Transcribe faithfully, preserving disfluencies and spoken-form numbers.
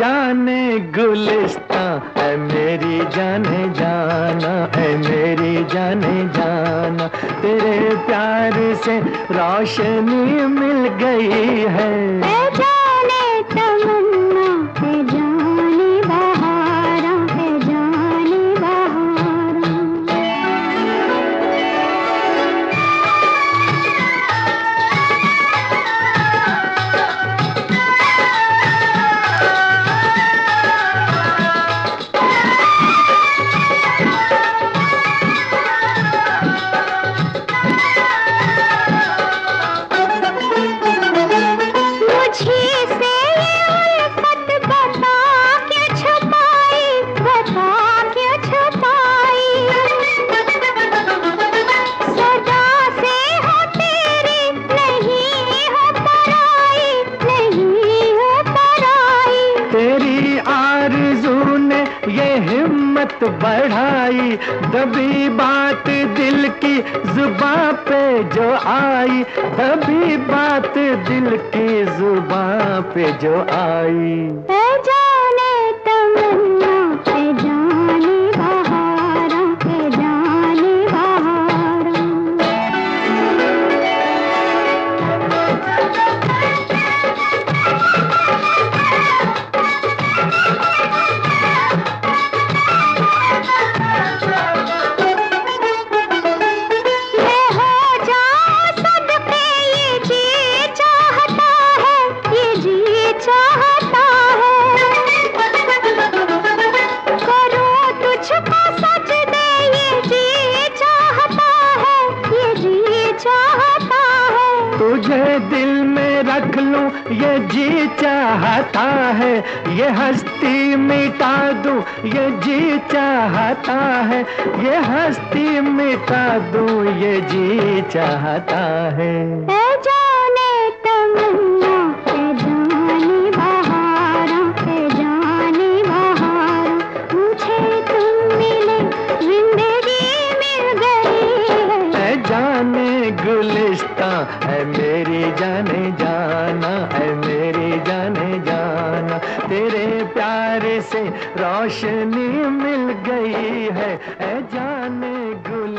जाने गुलिस्तां ऐ मेरी जाने जाना, ऐ मेरी जाने जाना, तेरे प्यार से रोशनी मिल गई है। ऐ जाने तमन्ना, ऐ जाने बहारा, ऐ जाने बहारा। ये हिम्मत बढ़ाई, दबी बात दिल की जुबां पे जो आई, दबी बात दिल की जुबां पे जो आई। ऐ जाने तमन्ना, ऐ जाने बहारा, ऐ जाने बहारा। तुझे दिल में रख लूं ये जी चाहता है, ये हस्ती मिटा दूं ये जी चाहता है, ये हस्ती मिटा दूं ये जी चाहता है। ऐ जाने तमन्ना, ऐ जाने बहारा, ऐ जाने बहारा, मुझे तुम मिले जिंदगी मिल गई है। ऐ जाने गुलिस्तां, ऐ मेरी जाने जाना, ऐ मेरी जाने जाना, तेरे प्यार से रोशनी मिल गई है। ऐ जाने गुल